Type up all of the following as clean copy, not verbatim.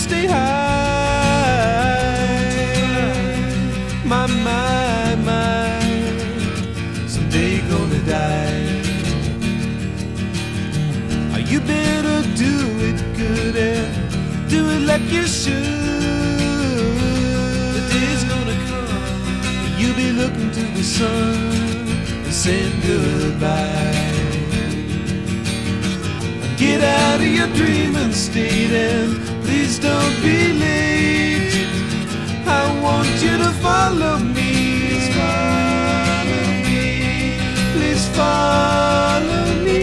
stay high. My, someday you're gonna die. You better do it good and do it like you should. The day's gonna come, you'll be looking to the sun and saying goodbye. Get out of your dreaming state and please don't be late. I want you to follow me. Please follow me. Please follow me.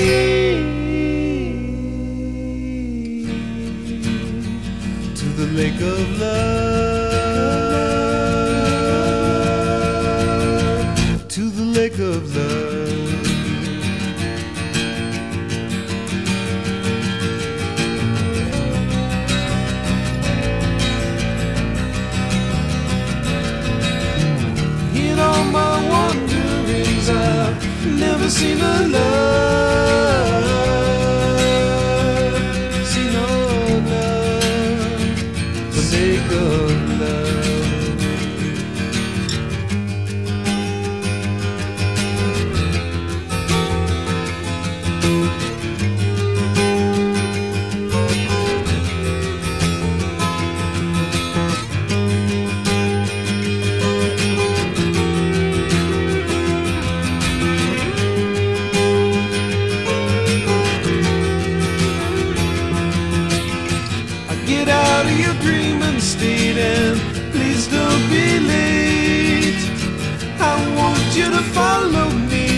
To the lake of love. To the lake of love. Never seen a love, seen no love, the lake of love. Get out of your dreaming state and please don't be late. I want you to follow me.